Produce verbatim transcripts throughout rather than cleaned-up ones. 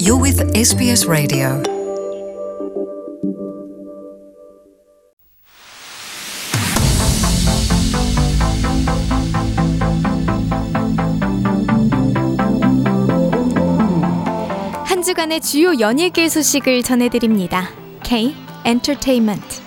You're with 에스비에스 Radio. 한 주간의 주요 연예계 소식을 전해드립니다. K 엔터테인먼트.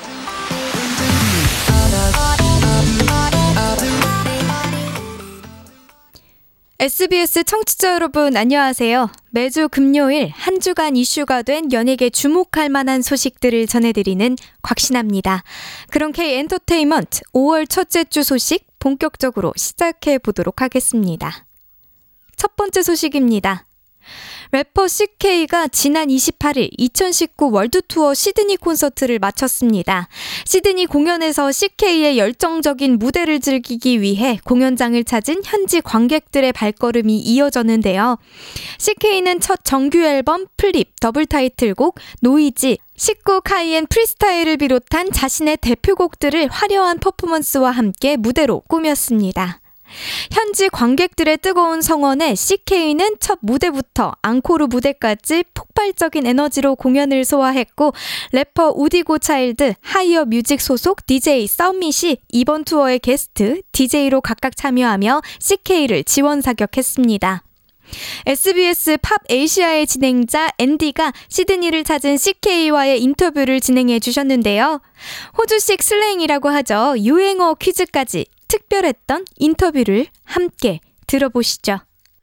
에스비에스 청취자 여러분 안녕하세요. 매주 금요일 한 주간 이슈가 된 연예계 주목할 만한 소식들을 전해드리는 곽신아입니다. 그럼 K 엔터테인먼트 오월 첫째 주 소식 본격적으로 시작해 보도록 하겠습니다. 첫 번째 소식입니다. 래퍼 씨케이가 지난 이십팔일 이천십구 월드투어 시드니 콘서트를 마쳤습니다. 시드니 공연에서 씨케이의 열정적인 무대를 즐기기 위해 공연장을 찾은 현지 관객들의 발걸음이 이어졌는데요. 씨케이는 첫 정규 앨범 플립, 더블 타이틀곡, 노이즈, 십구 카이엔 프리스타일을 비롯한 자신의 대표곡들을 화려한 퍼포먼스와 함께 무대로 꾸몄습니다. 현지 관객들의 뜨거운 성원에 씨케이는 첫 무대부터 앙코르 무대까지 폭발적인 에너지로 공연을 소화했고 래퍼 우디고 차일드, 하이어 뮤직 소속 디제이 썸밋이 이번 투어의 게스트, 디제이로 각각 참여하며 씨케이를 지원 사격했습니다. 에스비에스 팝 에이시아의 진행자 앤디가 시드니를 찾은 씨케이와의 인터뷰를 진행해 주셨는데요. 호주식 슬랭이라고 하죠. 유행어 퀴즈까지 특별했던 인터뷰를 함께 들어보시죠.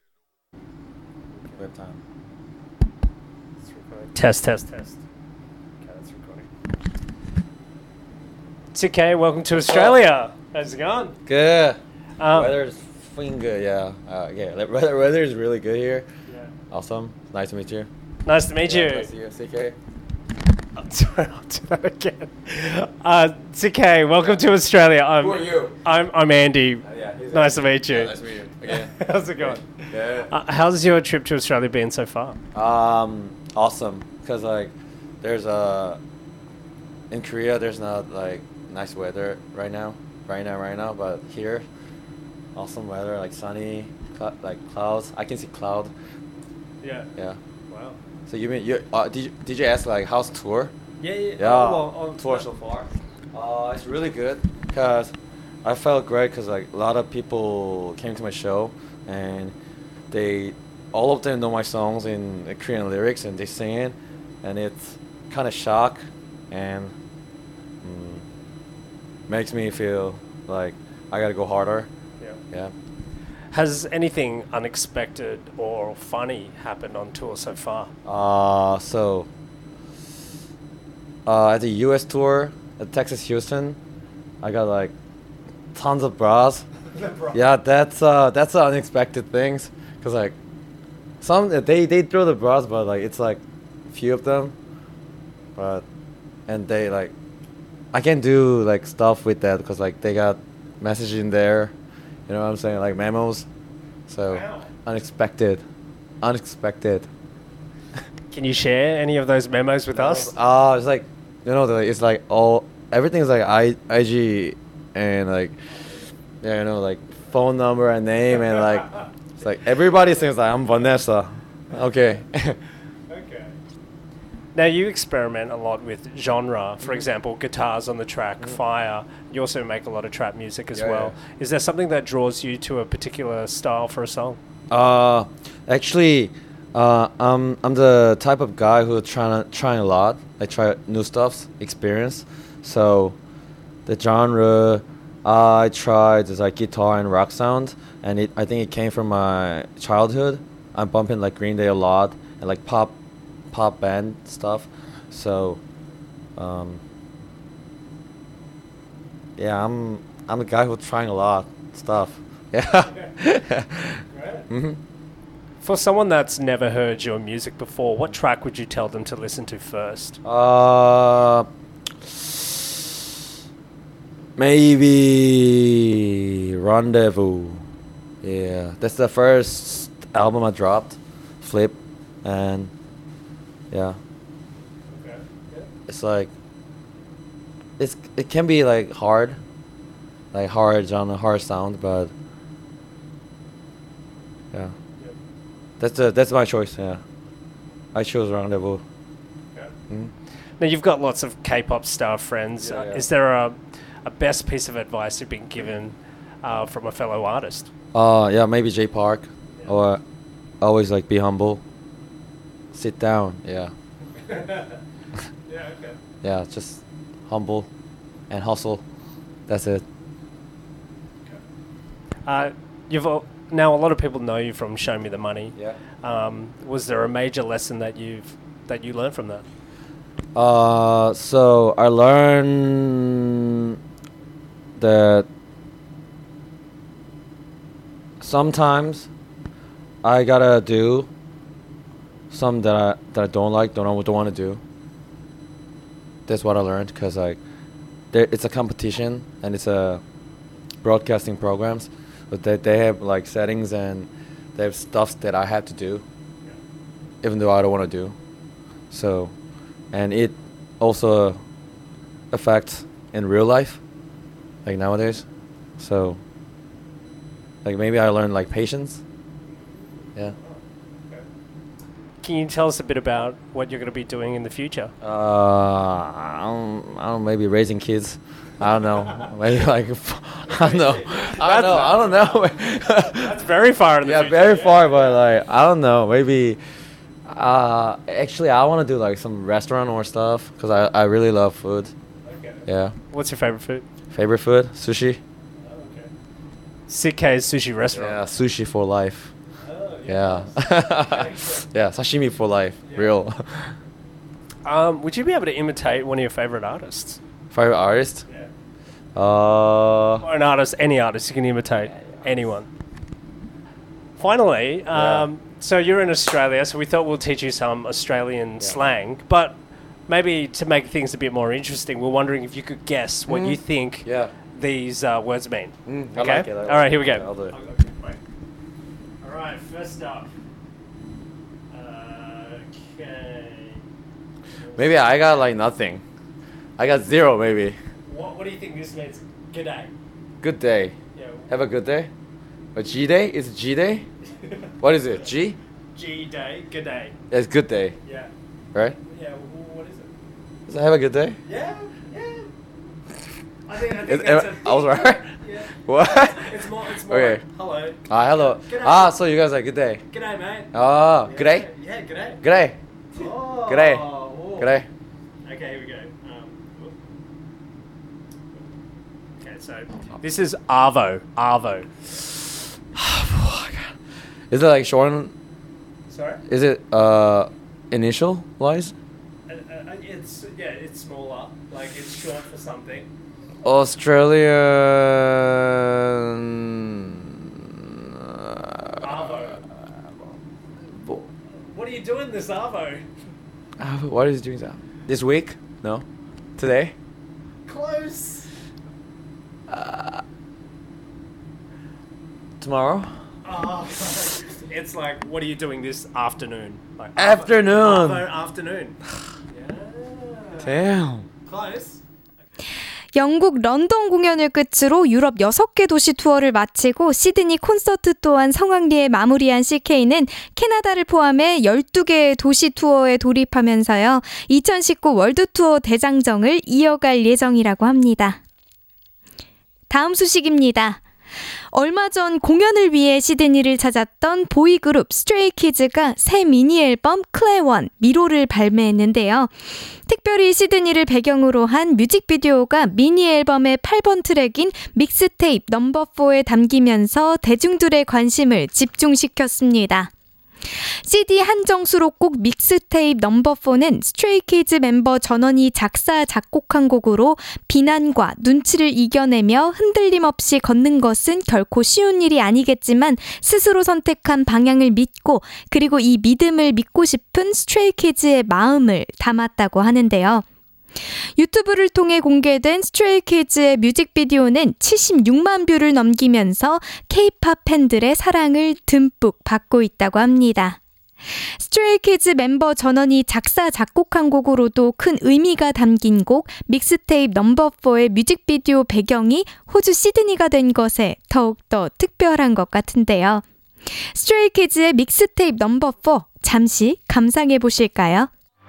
Test, test, test. Okay, that's recording. It's okay. Welcome to Australia. How's it going? Good. Um, Weather's fucking good. Yeah. Uh, yeah. the Weather, weather is really good here. Yeah. Awesome. Nice to meet you. Nice to meet Yeah, you. nice to meet you, C K. I'm sorry, I'll do that again. Uh, it's okay. Welcome to Australia. I'm, Who are you? I'm I'm Andy. Uh, yeah, he's Nice to Andy. meet you. Yeah, nice to meet you. Again. How's it going? Yeah. Uh, how's your trip to Australia been so far? Um, awesome. Cause like, there's a in Korea there's not like nice weather right now, right now, right now. But here, awesome weather, like sunny, cl- like clouds. I can see cloud. Yeah. Yeah. Wow. So you mean you? Uh, did you, did you ask like how's tour? Yeah, yeah. Yeah. Oh, well, on tour so far. Uh, it's really good because I felt great because like a lot of people came to my show and they all of them know my songs in uh, Korean lyrics and they sing it, and it's kind of shock and mm, makes me feel like I gotta go harder. Yeah. Yeah. Has anything unexpected or funny happened on tour so far? Uh, so uh, at the U S tour at Texas Houston, I got like tons of bras. Yeah, that's uh, that's uh, unexpected things. Cause like some they they throw the bras, but like it's like few of them, but and they like I can do like stuff with that because like they got message in there, you know what I'm saying, like memos. So Wow. unexpected, unexpected. Can you share any of those memos with us? Uh, it's like, you know, the, it's like all, everything's like I, IG and like, yeah, you know, like phone number and name and like, it's like everybody thinks like I'm Vanessa. Okay. Okay. Now you experiment a lot with genre. For example, guitars on the track, fire. You also make a lot of trap music as Yeah, well. Is there something that draws you to a particular style for a song? uh, actually, uh, I'm I'm the type of guy who trying trying a lot. I try new stuff, experience. So, the genre I tried is like guitar and rock sound, and it I think it came from my childhood. I'm bumping like Green Day a lot and like pop, pop band stuff. So, um, yeah, I'm I'm a guy who's trying a lot stuff. Yeah. hmm For someone that's never heard your music before, what track would you tell them to listen to first? Uh, maybe Rendezvous. Yeah, that's the first album I dropped, Flip, and yeah, Okay. it's like it's it can be like hard, like hard genre, hard sound, but yeah, Yep. that's the that's my choice. Yeah. I chose Rendezvous. Now you've got lots of K-pop star friends. Yeah, Uh, yeah. Is there a, a best piece of advice you've been given uh, from a fellow artist? Uh, yeah, maybe J Park, or always like be humble. Sit down. Yeah, Yeah, okay. yeah, just humble, and hustle. That's it. Uh, you've al- now a lot of people know you from Show Me the Money. Yeah. Um, was there a major lesson that you've that you learned from that? Uh, so I learned that sometimes I gotta do some that I that I don't like, don't don't want to do. That's what I learned, cause like, there it's a competition and it's a broadcasting programs, but they they have like settings and they have stuff that I have to do, even though I don't want to do. So, and it also affects in real life, like nowadays. So, like maybe I learned like patience. Yeah. Can you tell us a bit about what you're going to be doing in the future? Uh, I don't, I don't know, maybe raising kids. I don't know. Maybe like, I don't know. I don't know. I don't know. That's very far in the Yeah, future. very far, but like, I don't know. Maybe, uh, actually, I want to do like some restaurant or stuff because I, I really love food. Okay. Yeah. What's your favorite food? Favorite food? Sushi. Okay. Sikkei's sushi restaurant. Yeah, sushi for life. Oh, Yeah. Yeah, sashimi for life. Yeah. Real. Um, would you be able to imitate one of your favorite artists? Favorite artist? Yeah. Uh, Or an artist, any artist, you can imitate anyone. Finally, um, so you're in Australia, so we thought we'll teach you some Australian slang, but maybe to make things a bit more interesting, we're wondering if you could guess what you think yeah. these uh, words mean. Mm, I Okay? like it, I All like right, it. here we go. Yeah, I'll do it. All right, first up. Okay. Maybe I got like nothing. I got zero maybe. What, what do you think this means? G'day. Good day. Yeah. Have a good day. A G day? Is it G day? What is it? G? G day. G'day. It's good day, Yeah. right? Yeah. wh- What is it? Is it have a good day? Yeah. Yeah. I think, I think Is- that's am- a I was thing. right? Yeah. What? It's more. It's more. Okay. Like, hello. Ah, hello. G'day. Ah, so you guys are good day. G'day, mate. Oh, Yeah. good day? Yeah. G'day. Good day. Oh. Good day. oh. Good day. Okay, here we go. Um, whoop. okay, so this is Arvo. Arvo. Is it like short? Sorry. Is it uh initial wise? Uh, uh, it's yeah, it's smaller. Like it's short for something. Australian. Arvo. Bo- What are you doing this Arvo? uh, what is it doing that? This week? No. Today? Close. Tomorrow? Oh, it's like, what are you doing this afternoon? Like Afternoon. Arvo afternoon. Yeah. Damn. Close. 영국 런던 공연을 끝으로 유럽 여섯 개 도시 투어를 마치고 시드니 콘서트 또한 성황리에 마무리한 씨케이는 캐나다를 포함해 열두 개의 도시 투어에 돌입하면서요. 이천십구 월드 투어 대장정을 이어갈 예정이라고 합니다. 다음 소식입니다. 얼마 전 공연을 위해 시드니를 찾았던 보이그룹 스트레이키즈가 새 미니 앨범 클레원 미로를 발매했는데요. 특별히 시드니를 배경으로 한 뮤직비디오가 미니 앨범의 팔 번 트랙인 믹스테이프 넘버 포에 담기면서 대중들의 관심을 집중시켰습니다. 씨디 한정 수록곡 믹스테이프 넘버 포는 스트레이키즈 멤버 전원이 작사 작곡한 곡으로 비난과 눈치를 이겨내며 흔들림 없이 걷는 것은 결코 쉬운 일이 아니겠지만 스스로 선택한 방향을 믿고 그리고 이 믿음을 믿고 싶은 스트레이키즈의 마음을 담았다고 하는데요. 유튜브를 통해 공개된 스트레이키즈의 뮤직비디오는 칠십육만 뷰를 넘기면서 K-팝 팬들의 사랑을 듬뿍 받고 있다고 합니다. 스트레이키즈 멤버 전원이 작사 작곡한 곡으로도 큰 의미가 담긴 곡 믹스테이프 넘버 포의 뮤직비디오 배경이 호주 시드니가 된 것에 더욱더 특별한 것 같은데요. 스트레이키즈의 믹스테이프 넘버 포 잠시 감상해 보실까요?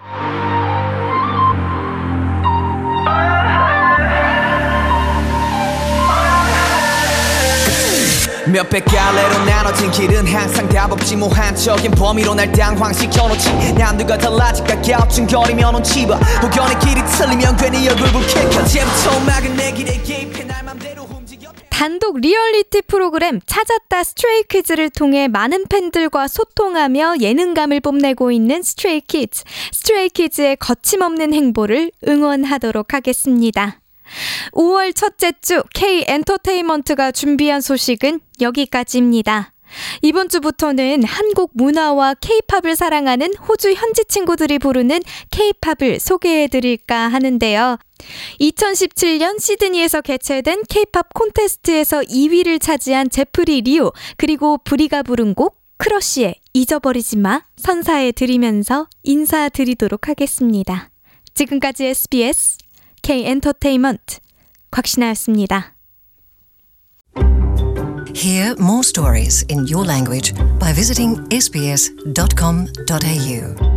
몇백 갈래로 나눠진 길은 항상 답 없지 무한적인 범위로 날 당황시켜놓지 남들과 달라질까 겹친거리며 눈치 봐 혹연히 길이 틀리면 괜히 얼굴 붉게 언제부터 막은 내 길에 개입해 날 맘대로 움직여 단독 리얼리티 프로그램 찾았다 스트레이키즈를 통해 많은 팬들과 소통하며 예능감을 뽐내고 있는 스트레이키즈. 스트레이키즈의 거침없는 행보를 응원하도록 하겠습니다. 오월 첫째 주 K 엔터테인먼트가 준비한 소식은 여기까지입니다. 이번 주부터는 한국 문화와 K-팝을 사랑하는 호주 현지 친구들이 부르는 K-팝을 소개해드릴까 하는데요. 이천십칠 년 시드니에서 개최된 K-팝 콘테스트에서 이 위를 차지한 제프리 리오 그리고 브리가 부른 곡 크러쉬의 잊어버리지 마 선사해드리면서 인사드리도록 하겠습니다. 지금까지 에스비에스 K 엔터테인먼트 곽신아였습니다. Hear more stories in your language by visiting s b s dot com dot a u.